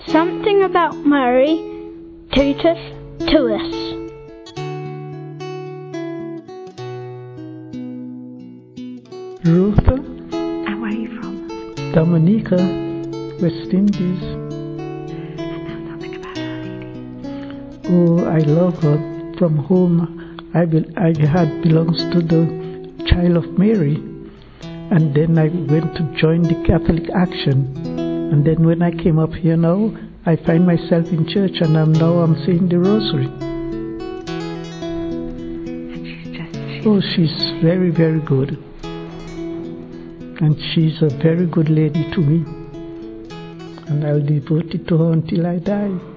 Something about Mary, tooteth to us. Ruther. And where are you from? Dominica, West Indies. And now something about Our Lady. Oh, I love her. From whom I had belongs to the Child of Mary. And then I went to join the Catholic Action. And then when I came up here now, I find myself in church, and I'm saying the Rosary. And she's very, very good. And she's a very good lady to me. And I'll devote it to her until I die.